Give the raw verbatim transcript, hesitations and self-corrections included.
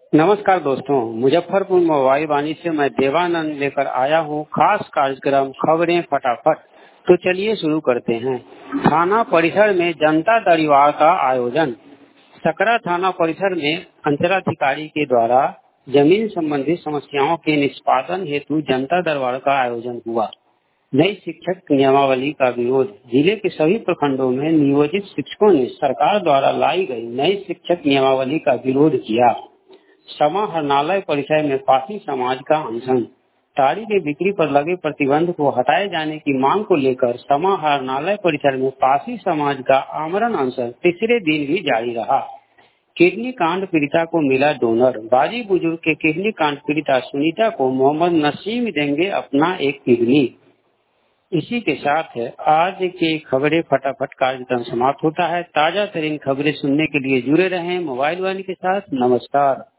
नमस्कार दोस्तों, मुजफ्फरपुर मोबाइल वाणी से मैं देवानंद लेकर आया हूँ खास कार्यक्रम खबरें फटाफट। तो चलिए शुरू करते हैं। थाना परिसर में जनता दरबार का आयोजन। सकरा थाना परिसर में अंचलाधिकारी के द्वारा जमीन संबंधी समस्याओं के निष्पादन हेतु जनता दरबार का आयोजन हुआ। नई शिक्षक नियमावली का विरोध। जिले के सभी प्रखंडों में नियोजित शिक्षकों ने सरकार द्वारा लाई गई नई शिक्षक नियमावली का विरोध किया। समाहरणालय परिसर में पासी समाज का अनशन। ताड़ी की बिक्री पर लगे प्रतिबंध को हटाए जाने की मांग को लेकर समाहरणालय परिसर में पासी समाज का आमरण अनशन तीसरे दिन भी जारी रहा। किडनी कांड पीड़िता को मिला डोनर। बाजी बुजुर्ग के किडनी कांड पीड़िता सुनीता को मोहम्मद नसीम देंगे अपना एक किडनी। इसी के साथ है आज के खबरें फटाफट कार्यक्रम समाप्त होता है। ताजा तरीन खबरें सुनने के लिए जुड़े रहें मोबाइल वाणी के साथ। नमस्कार।